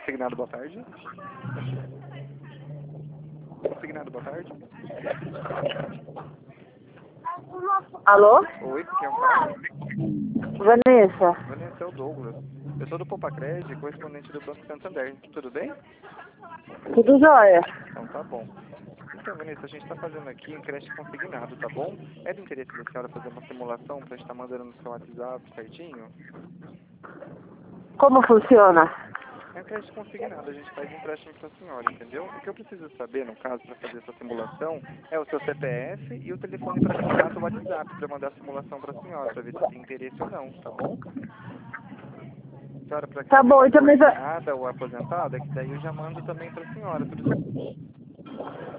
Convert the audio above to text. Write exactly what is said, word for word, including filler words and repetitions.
Consignado, boa tarde. Consignado, boa tarde. Alô? Oi, quem é o pai? Vanessa. Vanessa, é o Douglas. Eu sou do Popacred, correspondente do Banco Santander. Tudo bem? Tudo jóia? Então tá bom. Então, Vanessa, a gente está fazendo aqui um crédito consignado, tá bom? É do interesse da senhora fazer uma simulação para a gente estar mandando no seu WhatsApp certinho? Como funciona? É um crédito consignado, a gente faz empréstimo para a senhora, entendeu? O que eu preciso saber, no caso, para fazer essa simulação, é o seu C P F e o telefone para contato o WhatsApp, para mandar a simulação para a senhora, para ver se tem interesse ou não, tá bom? Senhora, para Tá quem bom, for então, mas... a- coordenada ou aposentada, que daí eu já mando também para a senhora, tudo certo?